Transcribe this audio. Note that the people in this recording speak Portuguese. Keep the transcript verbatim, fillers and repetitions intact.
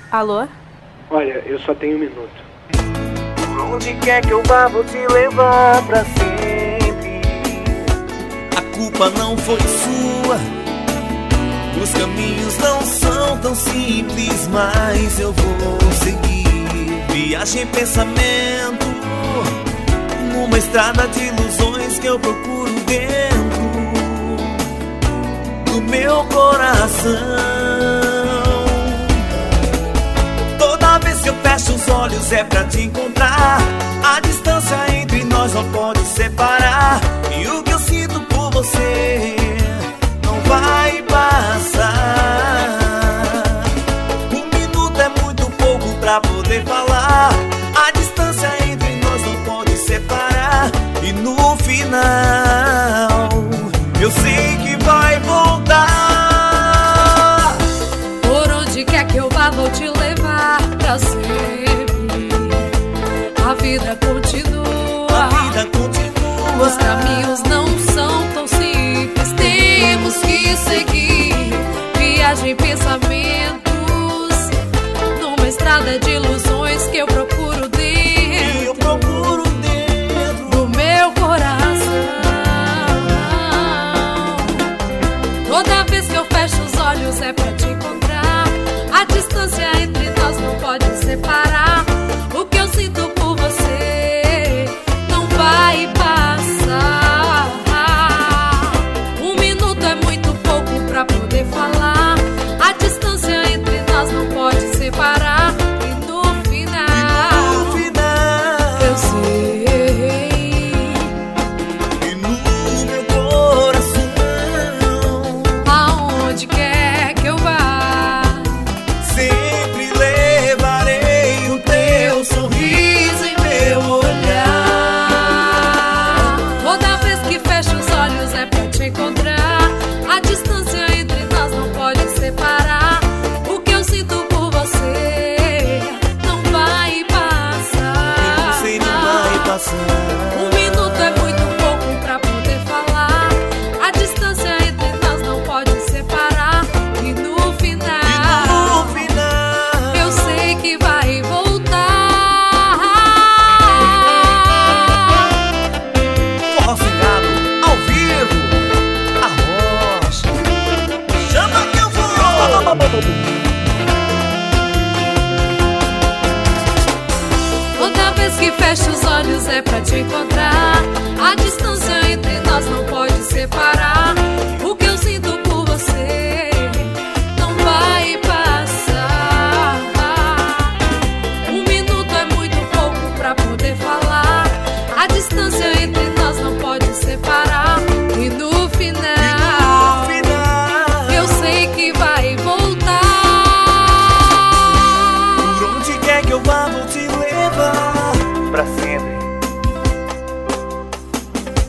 Alô? Olha, eu só tenho um minuto. Por onde quer que eu vá, vou te levar pra sempre. A culpa não foi sua. Os caminhos não são tão simples, mas eu vou seguir. Viagem em pensamento, numa estrada de ilusões que eu procuro dentro do meu coração. Toda vez que eu fecho os olhos é pra te encontrar. A distância entre nós não pode separar. E o que eu sinto por você não vai passar. Um minuto é muito pouco pra poder falar. A distância entre nós não pode separar. E no final eu sei que vai voltar. Por onde quer que eu vá, vou te levar pra sempre. A vida continua, A vida continua. os caminhos não são tão simples. Temos que seguir. Viagem em pensamentos, numa estrada de ilusões que eu procuro dentro, Eu procuro dentro do meu coração. Toda vez que eu fecho os olhos é pra te encontrar. A distância entre nós não pode separar. O que eu sinto por você não vai passar. Um minuto é muito pouco pra poder falar. A distância entre nós não pode separar. E no final, no final. eu sei. E no meu coração Aonde quer que eu vá, sempre levarei o teu sorriso em meu olhar. toda vez que fecho os olhos é pra te encontrar. A distância entre nós não pode separar. O que eu sinto por você não vai passar. Você não vai passar. Um minuto é muito pouco pra poder falar. A distância entre nós não pode separar. E no E final no final eu sei que vai voltar. Forró Cingado, ao vivo, a rocha. Chama que eu vou. Toda vez que fecho os olhos é pra te encontrar. A distância entre nós não pode